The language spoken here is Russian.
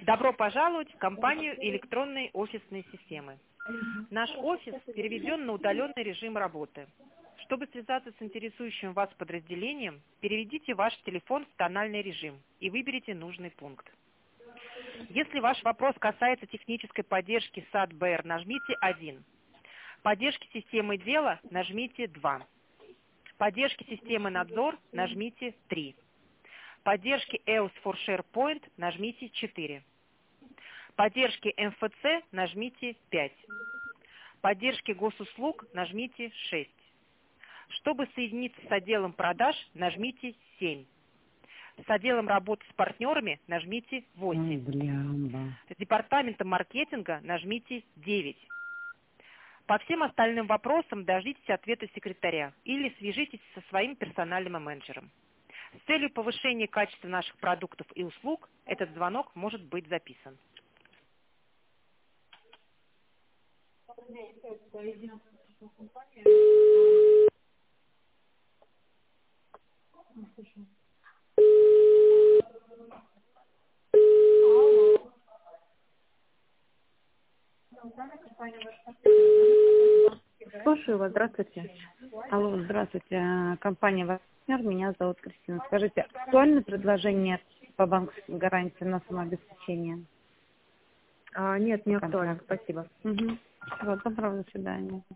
Добро пожаловать в компанию «Электронные офисные системы». Наш офис переведен на удаленный режим работы. Чтобы связаться с интересующим вас подразделением, переведите ваш телефон в тональный режим и выберите нужный пункт. Если ваш вопрос касается технической поддержки САД-БР, нажмите 1. Поддержки системы дела нажмите 2. Поддержки системы надзор нажмите 3. Поддержки EOS for SharePoint нажмите 4. Поддержки МФЦ нажмите 5. Поддержки госуслуг нажмите 6. Чтобы соединиться с отделом продаж, нажмите 7. С отделом работы с партнерами нажмите 8. С департаментом маркетинга нажмите 9. По всем остальным вопросам дождитесь ответа секретаря или свяжитесь со своим персональным менеджером. С целью повышения качества наших продуктов и услуг этот звонок может быть записан. Слушаю вас, здравствуйте. Алло, здравствуйте. Компания «Ваш партнер», меня зовут Кристина. Скажите, актуальны предложения по банковской гарантии на самообеспечение? Нет, не актуально, спасибо. Вот, доброго, до свидания.